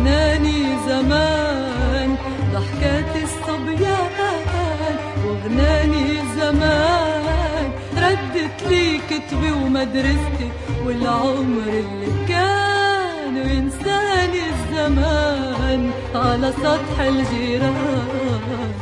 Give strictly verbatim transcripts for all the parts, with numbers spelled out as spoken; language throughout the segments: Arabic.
وغناني زمان ضحكات الصبيان، وغناني زمان ردت لي كتبي ومدرستي والعمر اللي كان، وينساني الزمان على سطح الجيران.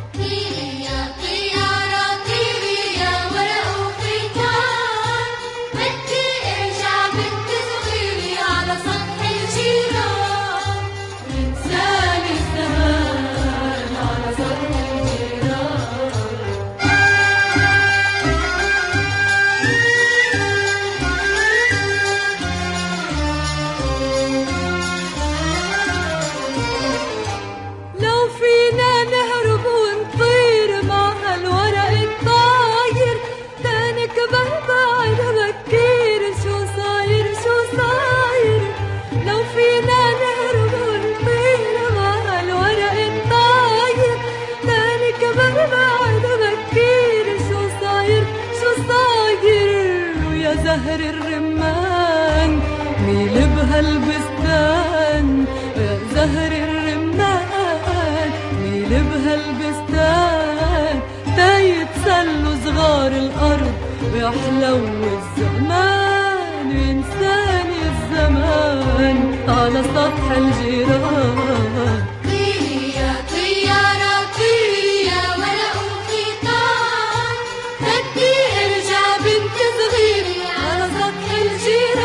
زهر الرمان ميل بهالبستان، يا زهر الرمان ميل بهالبستان، تيتسلوا صغار الأرض ويحلو الزمان، وينساني الزمان على سطح الجيران.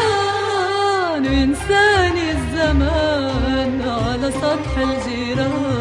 وينساني الزمان على سطح الجيران.